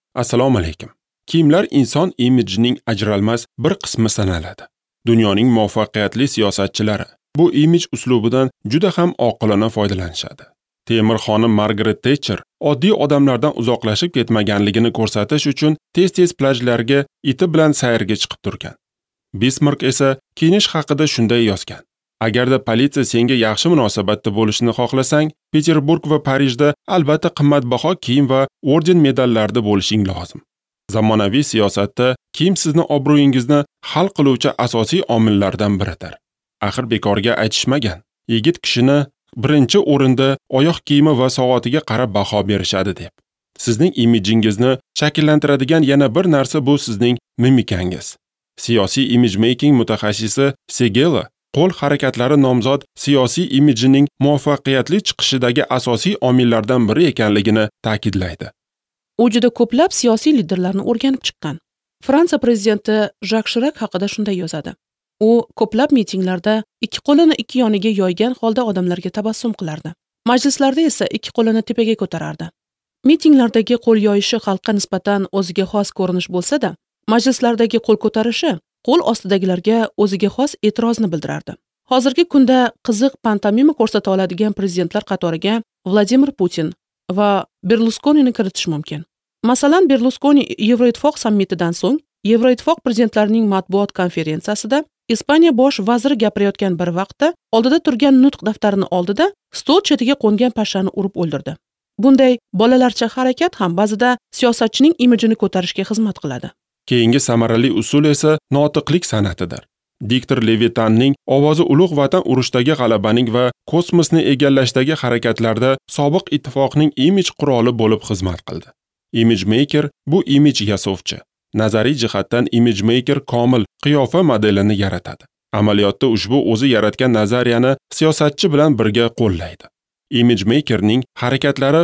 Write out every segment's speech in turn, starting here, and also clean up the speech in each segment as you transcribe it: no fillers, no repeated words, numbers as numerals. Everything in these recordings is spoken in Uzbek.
Assalomu alaykum. Kiyimlar inson imijining ajralmas bir qismi sanaladi. Dunyoning muvaffaqiyatli siyosatchilari bu imij uslubidan juda ham oqilona foydalanishadi. Temir xonim Margaret Thatcher oddiy odamlardan uzoqlashib ketmaganligini ko'rsatish uchun tez-tez plajlarga iti bilan sayrga chiqib turgan. Bismarck esa kiyinish haqida shunday yozgan: Agarda politsiya senga yaxshi munosabatda bo'lishni xohlasang, Peterburg va Parijda albatta qimmatbaho kiyim va orden medallarda bo'lishing lozim. Zamonaviy siyosatda kiyim sizni obro'yingizni hal qiluvchi asosiy omillardan biridir. Axir bekorga aytishmagan, yigit kishini birinchi o'rinda oyoq kiyimi va soatiga qarab baho berishadi deb. Sizning imijingizni shakllantiradigan yana bir narsa bu sizning mimikangiz. Siyosiy image making mutaxassisi Segela qo'l harakatlari nomzod siyosiy imijining muvaffaqiyatli chiqishidagi asosiy omillardan biri ekanligini ta'kidlaydi. U juda ko'plab siyosiy liderlarni o'rganib chiqqan. Fransiya prezidenti Jak Shirak haqida shunday yozadi. U ko'plab mitinglarda ikki qo'lini ikki yoniga yoygan holda odamlarga tabassum qilardi. Majlislarda esa ikki qo'lini tepaga ko'tarardi. Mitinglardagi qo'l yoyishi xalqqa nisbatan o'ziga xos ko'rinish bo'lsa-da, majlislardagi qo'l ko'tarishi qo'l ostidagilarga o'ziga xos e'tirozni bildirardi. Hozirgi kunda qiziq pantomima ko'rsata oladigan prezidentlar qatoriga Vladimir Putin va Berluskonini kiritish mumkin. Masalan, Berluskoni Yevroittifoq sammitidan so'ng Yevroittifoq prezidentlarining matbuot konferensiyasida Ispaniya bosh vaziri gapirayotgan bir vaqtda oldida turgan nutq daftarini oldida stol chetiga qo'ngan pashshani urib o'ldirdi. Bunday bolalarcha harakat ham ba'zida siyosatchining imijini ko'tarishga xizmat qiladi. Keyingi samarali usul esa notiqlik san'atidir. Diktor Levitanning ovozi ulug' vatan urushdagi g'alabaning va kosmosni egallashdagi harakatlarda sobiq ittifoqning imij quroli bo'lib xizmat qildi. Image maker bu imij yasovchi. Nazariy jihatdan image maker komil qiyofa modelini yaratadi. Amaliyotda ushbu o'zi yaratgan nazariyani siyosatchi bilan birga qo'llaydi. Image makerning harakatlari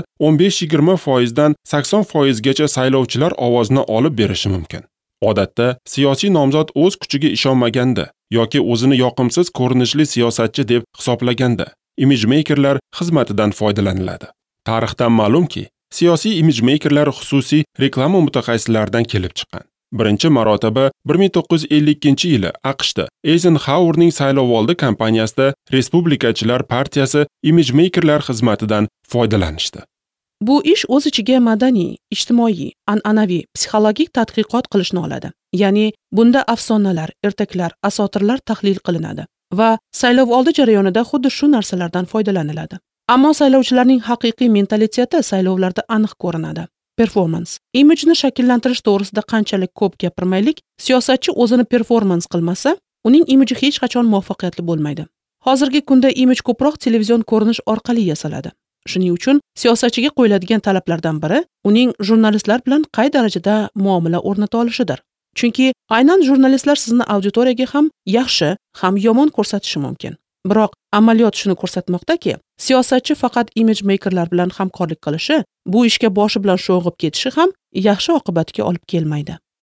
15-20% dan 80% gacha saylovchilar ovozini olib berishi mumkin. Odatda siyosiy nomzod o'z kuchiga ishonmaganda yoki o'zini yoqimsiz ko'rinishli siyosatchi deb hisoblaganda image makerlar xizmatidan foydalaniladi. Tarixdan ma'lumki, siyosiy image makerlar xususiy reklama mutaxassislaridan kelib chiqqan. Birinchi marotaba 1952-yili AQShda Eisenhowerning saylovoldi kampaniyasida Respublikachilar partiyasi image makerlar xizmatidan foydalanishdi. Bu ish o'z ichiga madaniy, ijtimoiy, an'anaviy, psixologik tadqiqot qilishni oladi. Ya'ni bunda afsonalar, ertaklar, asotirlar tahlil qilinadi va saylovoldi jarayonida xuddi shu narsalardan foydalaniladi. Ammo saylovchilarning haqiqiy mentaliteti saylovlarda aniq ko'rinadi. Performance. Imijni shakllantirish to'g'risida qanchalik ko'p gapirmaylik, siyosatchi o'zini performans qilmasa, uning imiji hech qachon muvaffaqiyatli bo'lmaydi. Hozirgi kunda imij ko'proq televizion ko'rinish orqali yasaladi. Shuning uchun siyosatchiga qo'yiladigan talablardan biri uning jurnalistlar bilan qay darajada muomala o'rnata olishidir. Chunki aynan jurnalistlar sizni auditoriyaga ham yaxshi, ham yomon ko'rsatishi mumkin. Biroq amaliyot shuni ko'rsatmoqdaki, siyosatchi faqat image makerlar bilan hamkorlik qilishi, bu ishga boshi bilan sho'ng'ib ketishi ham yaxshi oqibatga olib kelmaydi.